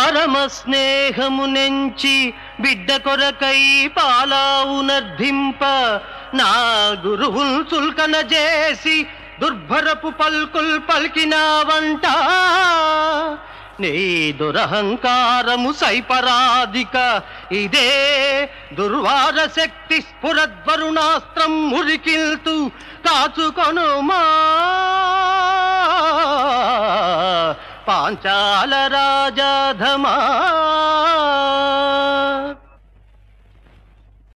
పరమ స్నేహము నెంచి బిడ్డ కొరకై పాలావు నర్ధింప నా గురువుల్ చుల్కన చేసి దుర్భరపు పల్కుల్ పలికినావంట నీ దురహంకారము సైపరాధిక ఇదే దుర్వార శక్తి స్ఫురద్వరుణాస్త్రం మురికిల్తు కాచుకొనుమా పాంచాల రాజాధమా